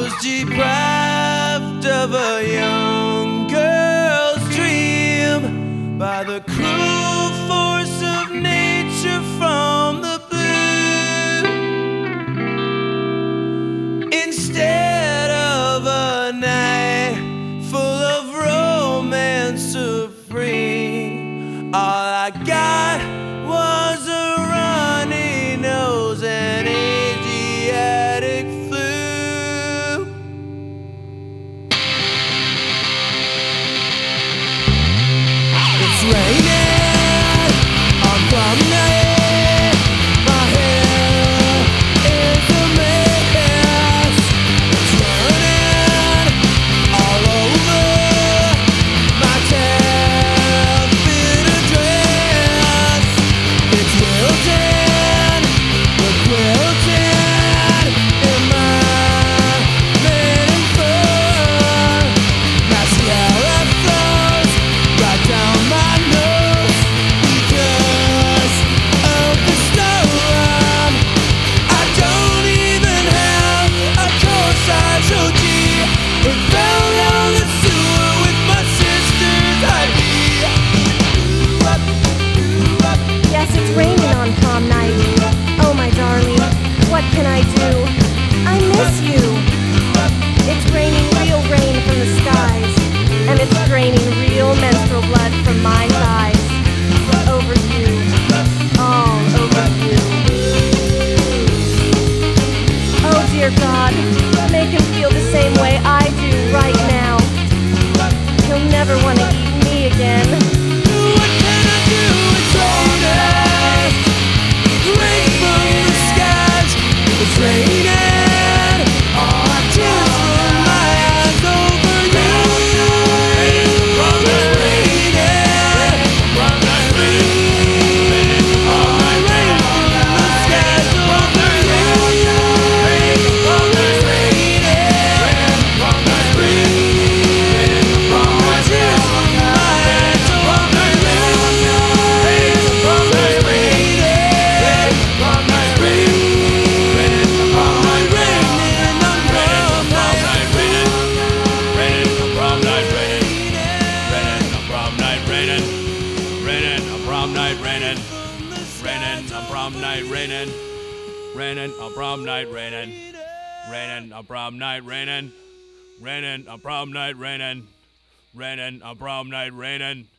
was deprived of a young girl's dream by the cruel force of nature from the blue. Instead of a night full of romance supreme, all I got was a runny nose and Asiatic flu. It's raining on prom night. My hair is a mess. It's running all over my tail-fitted dress. It's wilted, the quilted in my linen fur. Mascara flows right down my nose because of the storm. I don't even have a course-size OG. It fell down the sewer with my sister's ID. Yes, it's raining on prom night. Oh, my darling, what can I do? I miss you. It's raining real rain from the skies, and it's draining real menstrual blood from my thighs. Over you, all over you. Oh, dear God, make him feel the same way I do right now. He'll never want to eat me again. What can I do? It's raining, rain from the skies. It's raining, all I tears from my eyes over you. It's raining, all I rain from the skies over you. It's raining, all I tears from my eyes over you. Raining on prom night, raining. Raining on prom night, raining. Raining on prom night, raining. Raining on prom night, raining.